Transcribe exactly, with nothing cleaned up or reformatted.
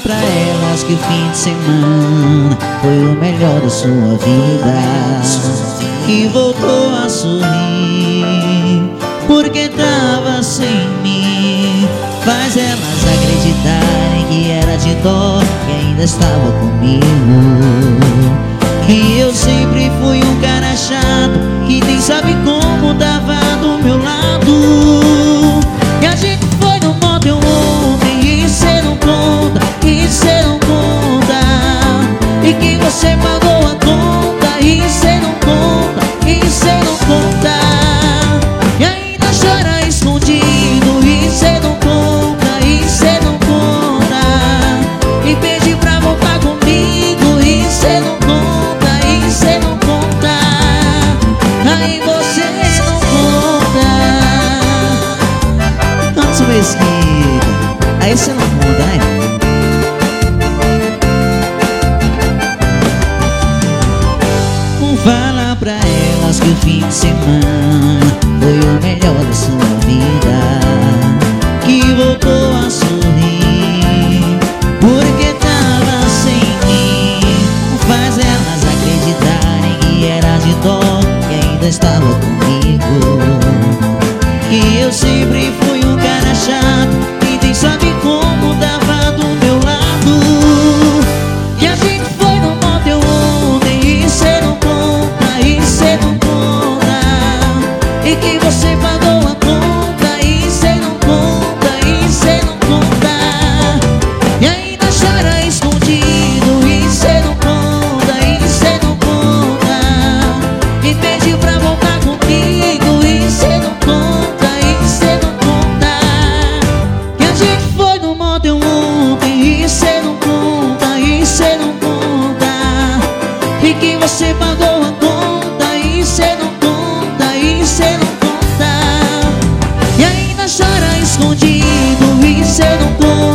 pra elas que o fim de semana foi o melhor da sua vida, e voltou a sorrir porque tava sem mim. Faz elas acreditarem que era de dó, que ainda estava comigo, que eu sempre fui um cara chato, que nem sabe como tava do meu lado. Que a gente foi no motel ontem e cê não conta, e cê não conta, e que você pagou a conta e cê não conta, e cê não conta, e ainda chora escondido e cê não conta, e cê não conta, e pede pra voltar comigo e cê não conta, e cê não conta, aí você não conta. Tanto mesquita, aí você não conta, né? Fala pra elas que o fim de semana foi o melhor da sua vida, que voltou a sorrir porque tava sem mim. Faz elas acreditarem que era de dó, que ainda estava comigo, que eu sempre fui um cara chato, que nem sabe como tava do meu lado. Que a gente foi no motel ontem e cê não conta, e cê não conta, e que você pagou a conta e cê não conta, e cê não conta, e ainda chora escondido e cê não conta, e cê não conta, e pediu pra voltar comigo e cê não conta, e cê não conta. Que a gente foi no motel ontem e cê não conta, e cê não conta, e que você pagou a conta e cê não conta, e cê não conta, e ainda chora escondido e cê não conta.